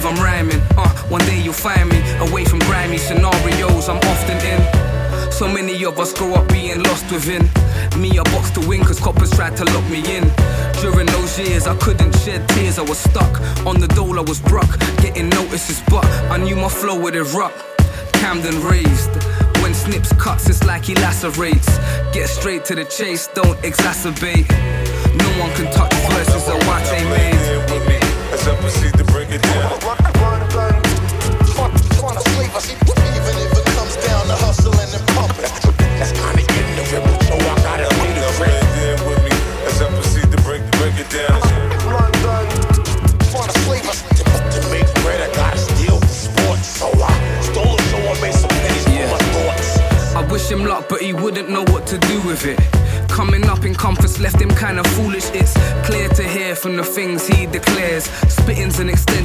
I'm rhyming. One day you'll find me away from grimy scenarios I'm often in. So many of us grow up being lost within. Me, I boxed to win cause coppers tried to lock me in. During those years I couldn't shed tears, I was stuck. On the dole I was broke, getting notices but I knew my flow would erupt. Camden raised. When Snips cuts it's like he lacerates. Get straight to the chase, don't exacerbate. No one can touch verses that what they made. As I proceed to break it down. Trying to slave us, even if it comes down to hustling and pumping. That's kinda ignorant, so I gotta lead a friend. There with me as I proceed to break it down. Trying to slave us to make bread, I gotta steal the sport. So I stole it, so I made some pennies for my thoughts. I wish him luck, but he wouldn't know what to do with it. Coming up in comforts left him kinda foolish. It's clear to hear from the things he declares. Spitting's an extension